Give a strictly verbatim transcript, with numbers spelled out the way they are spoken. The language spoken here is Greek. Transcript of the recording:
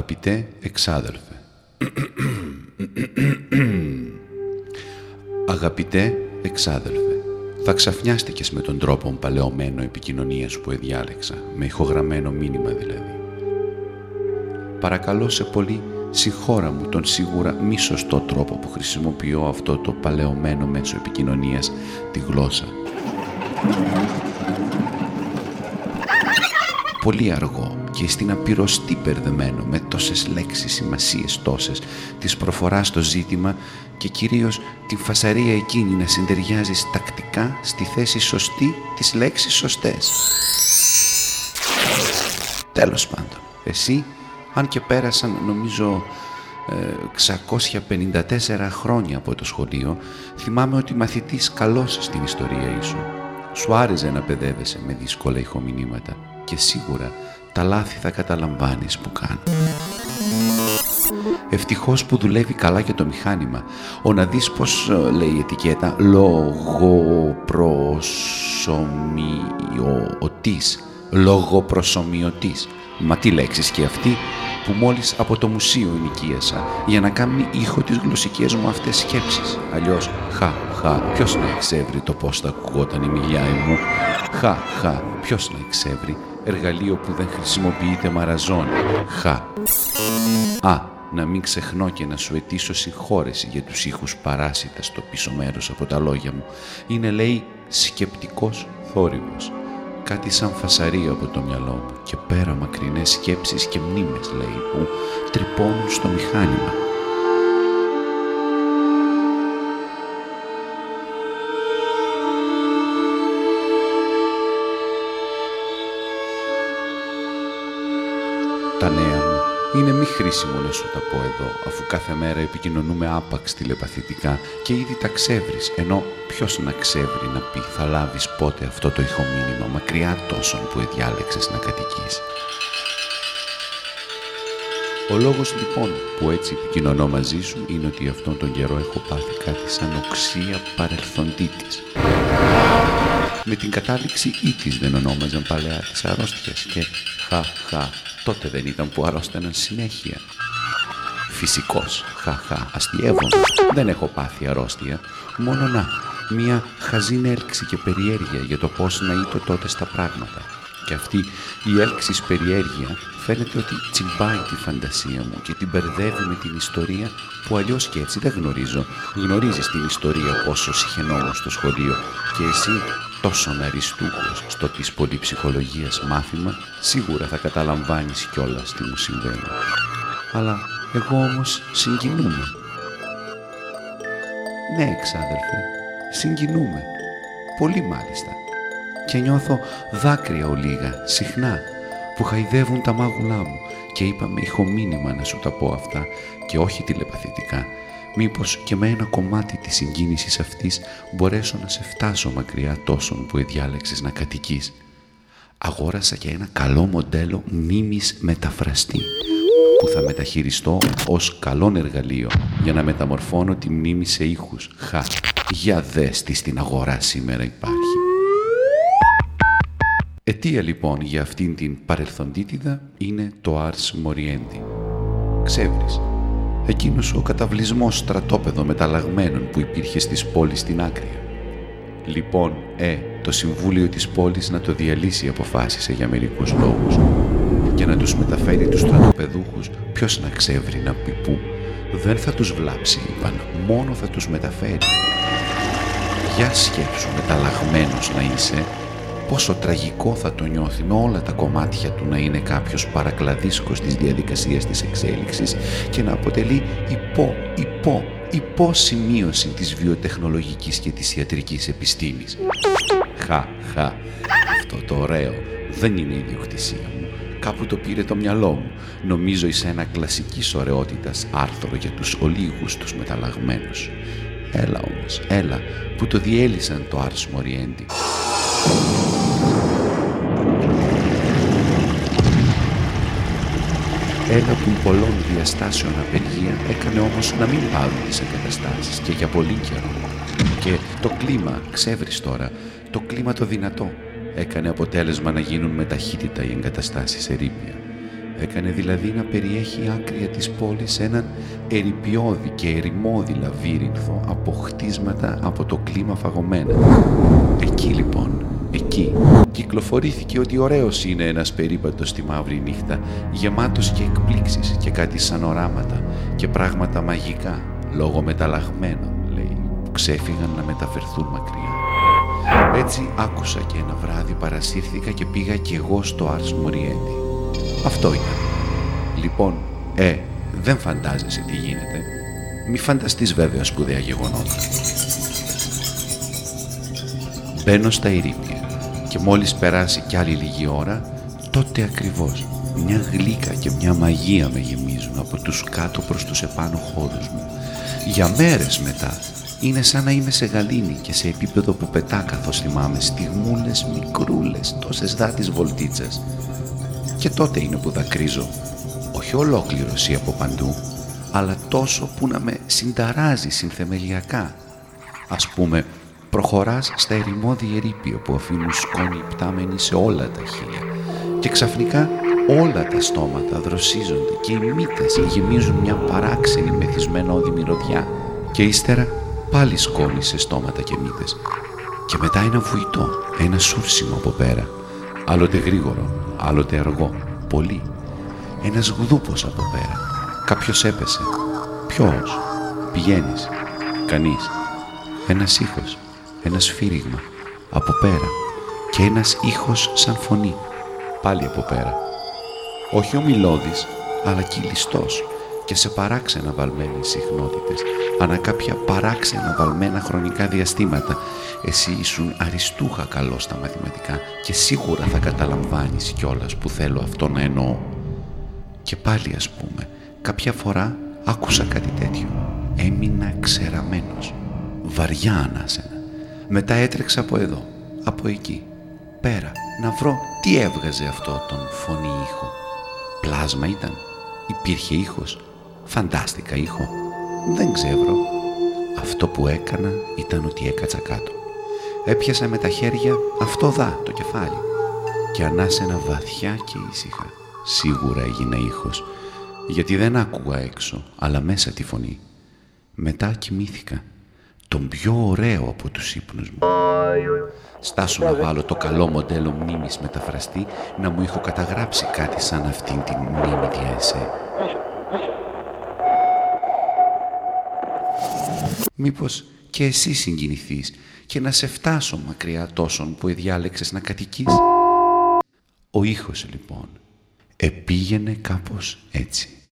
Αγαπητέ εξάδελφε. Αγαπητέ εξάδελφε, θα ξαφνιάστηκες με τον τρόπο παλαιωμένο επικοινωνίας που εδιάλεξα, με ηχογραμμένο μήνυμα δηλαδή. Παρακαλώ σε πολύ, συγχώρα μου τον σίγουρα μη σωστό τρόπο που χρησιμοποιώ αυτό το παλαιωμένο μέσο επικοινωνίας, τη γλώσσα. Πολύ αργό και στην απειροστή μπερδεμένο με τόσες λέξεις, σημασίες τόσες, της προφοράς στο ζήτημα και κυρίως την φασαρία εκείνη να συντεριάζεις τακτικά στη θέση σωστή της λέξης σωστές. Τέλος πάντων, εσύ, αν και πέρασαν νομίζω εξακόσια πενήντα τέσσερα χρόνια από το σχολείο, θυμάμαι ότι μαθητής καλός στην ιστορία ήσουν. Σου άρεσε να παιδεύεσαι με δύσκολα ηχομηνύματα και σίγουρα τα λάθη θα καταλαμβάνεις που κάνω. Ευτυχώς που δουλεύει καλά και το μηχάνημα. Ο να δεις πως λέει η ετικέτα λογοπροσωμιωτής. Λογοπροσωμιωτής. Μα τι λέξεις και αυτή που μόλις από το μουσείο ενοικίασα για να κάνει ήχο τις γλωσσικές μου αυτές σκέψεις. Αλλιώς, χα, χα, ποιος να εξεύρει το πώς θα ακουγόταν η μιλιάη μου. Χα, χα, ποιος να εξεύρει εργαλείο που δεν χρησιμοποιείται μαραζώνει. Χα. Α, να μην ξεχνώ και να σου αιτήσω συγχώρεση για τους ήχους παράσιτα στο πίσω μέρος από τα λόγια μου. Είναι, λέει, σκεπτικός θόρυβος. Κάτι σαν φασαρία από το μυαλό μου και πέρα μακρινές σκέψεις και μνήμες, λέει, που τρυπώνουν στο μηχάνημα. Τα νέα μου είναι μη χρήσιμο να σου τα πω εδώ, αφού κάθε μέρα επικοινωνούμε άπαξ τηλεπαθητικά και ήδη τα ξεύρεις, ενώ ποιος να ξεύρει να πει θα λάβεις πότε αυτό το ηχομήνυμα μακριά τόσων που εδιάλεξες να κατοικείς. Ο λόγος λοιπόν που έτσι επικοινωνώ μαζί σου είναι ότι αυτόν τον καιρό έχω πάθει κάτι σαν οξία παρελθοντήτης. Με την κατάληξη ήτης δεν ονόμαζαν παλαιά τις αρρώστιες και χα χα, τότε δεν ήταν που αρρώσταναν συνέχεια. Φυσικός, χαχα, αστιεύομαι, δεν έχω πάθει αρρώστια, μόνο να, μια χαζή έλξη και περιέργεια για το πώς να ήτο τότε στα πράγματα. Και αυτή η έλξης περιέργεια φαίνεται ότι τσιμπάει τη φαντασία μου και την μπερδεύει με την ιστορία που αλλιώς και έτσι δεν γνωρίζω. Γνωρίζεις την ιστορία πόσο συχαινόμουν στο σχολείο και εσύ τόσον αριστούχος στο της πολυψυχολογίας μάθημα, σίγουρα θα καταλαμβάνεις κιόλας τι μου συμβαίνει. Αλλά εγώ όμως συγκινούμαι. Ναι, εξάδελφε, συγκινούμαι. Πολύ μάλιστα. Και νιώθω δάκρυα ολίγα, συχνά, που χαϊδεύουν τα μάγουλά μου και είπα με ηχομήνυμα να σου τα πω αυτά και όχι τηλεπαθητικά. Μήπως και με ένα κομμάτι της συγκίνησης αυτής μπορέσω να σε φτάσω μακριά τόσων που εδιάλεξες να κατοικείς. Αγόρασα και ένα καλό μοντέλο μνήμης μεταφραστή που θα μεταχειριστώ ως καλόν εργαλείο για να μεταμορφώνω τη μνήμη σε ήχους. Χα, για δες τι στην αγορά σήμερα υπάρχει. Αιτία λοιπόν για αυτήν την παρελθοντίτιδα είναι το Ars Moriendi. Ξεύρεις, εκείνος ο καταβλισμός στρατόπεδο μεταλλαγμένων που υπήρχε στις πόλεις στην Άκρεια. Λοιπόν, ε, το Συμβούλιο της πόλης να το διαλύσει αποφάσισε για μερικούς λόγους και να τους μεταφέρει τους στρατοπεδούχους, ποιος να ξεύρει να πει πού. Δεν θα τους βλάψει, είπαν, μόνο θα τους μεταφέρει. Για σκέψου μεταλλαγμένος να είσαι, πόσο τραγικό θα το νιώθει με όλα τα κομμάτια του να είναι κάποιος παρακλαδίσκος της διαδικασίας της εξέλιξης και να αποτελεί υπό, υπό, υπό σημείωση της βιοτεχνολογικής και της ιατρικής επιστήμης. Χα, χα, αυτό το ωραίο δεν είναι ιδιοκτησία μου. Κάπου το πήρε το μυαλό μου. Νομίζω είσαι ένα κλασικής ωραιότητας άρθρο για τους ολίγους τους μεταλλαγμένους. Έλα όμως, έλα, που το διέλυσαν το Ars Moriendi. Ένα που πολλών διαστάσεων απεργία έκανε όμως να μην πάρουν τις εγκαταστάσεις και για πολύ καιρό. Και το κλίμα, ξεύρεις τώρα, το κλίμα το δυνατό, έκανε αποτέλεσμα να γίνουν με ταχύτητα οι εγκαταστάσεις ερείπια. Έκανε δηλαδή να περιέχει άκρια της πόλης έναν ερειπιώδη και ερημώδη λαβύρινθο από χτίσματα από το κλίμα φαγωμένα. Εκεί λοιπόν, εκεί, κυκλοφορήθηκε ότι ωραίος είναι ένας περίπατος στη μαύρη νύχτα, γεμάτος και εκπλήξεις και κάτι σαν οράματα και πράγματα μαγικά, λόγω μεταλλαγμένων, λέει, που ξέφυγαν να μεταφερθούν μακριά. Έτσι άκουσα και ένα βράδυ παρασύρθηκα και πήγα κι εγώ στο Ars Moriendi. Αυτό ήταν. Λοιπόν, ε, δεν φαντάζεσαι τι γίνεται. Μη φανταστείς βέβαια σπουδαία γεγονότα. Μπαίνω στα ερείπια και μόλις περάσει κι άλλη λίγη ώρα, τότε ακριβώς μια γλύκα και μια μαγεία με γεμίζουν από τους κάτω προς τους επάνω χώρους μου. Για μέρες μετά είναι σαν να είμαι σε γαλήνη και σε επίπεδο που πετά, καθώς θυμάμαι στιγμούλες μικρούλες, τόσες δά της βολτίτσας. Και τότε είναι που δακρύζω, όχι ολόκληρος ή από παντού, αλλά τόσο που να με συνταράζει συνθεμελιακά. Ας πούμε, προχωράς στα ερημώδη ερείπια που αφήνουν σκόνη πτάμενοι σε όλα τα χείλια και ξαφνικά όλα τα στόματα δροσίζονται και οι μύτες γεμίζουν μια παράξενη μεθυσμένόδη μυρωδιά και ύστερα πάλι σκόνη σε στόματα και μύτες και μετά ένα βουητό, ένα σούρσιμο από πέρα, άλλοτε γρήγορο, άλλοτε αργό, πολύ, ένας γδούπος από πέρα, κάποιος έπεσε, ποιος, πηγαίνεις, κανείς, ένας ήχος, ένα σφύριγμα από πέρα και ένας ήχος σαν φωνή, πάλι από πέρα. Όχι ομιλώδης, αλλά κυλιστός και σε παράξενα βαλμένες συχνότητες, ανά κάποια παράξενα βαλμένα χρονικά διαστήματα. Εσύ ήσουν αριστούχα καλό στα μαθηματικά και σίγουρα θα καταλαμβάνεις κιόλας που θέλω αυτό να εννοώ. Και πάλι, ας πούμε, κάποια φορά άκουσα κάτι τέτοιο. Έμεινα ξεραμένος, βαριά ανάσαινα. Μετά έτρεξα από εδώ, από εκεί, πέρα, να βρω τι έβγαζε αυτό τον φωνή ήχο. Πλάσμα ήταν, υπήρχε ήχος, φαντάστηκα ήχο, δεν ξέρω. Αυτό που έκανα ήταν ότι έκατσα κάτω. Έπιασα με τα χέρια αυτό δά, το κεφάλι, και ανάσαινα βαθιά και ήσυχα. Σίγουρα έγινε ήχος, γιατί δεν άκουγα έξω, αλλά μέσα τη φωνή. Μετά κοιμήθηκα, τον πιο ωραίο από τους ύπνους μου. Στάσου να βάλω το καλό μοντέλο μνήμης μεταφραστή να μου έχω καταγράψει κάτι σαν αυτήν την μνήμη δια εσέ. Μήπως και εσύ συγκινηθείς και να σε φτάσω μακριά τόσον που εδιάλεξες να κατοικείς. Ο ήχος λοιπόν επήγαινε κάπως έτσι.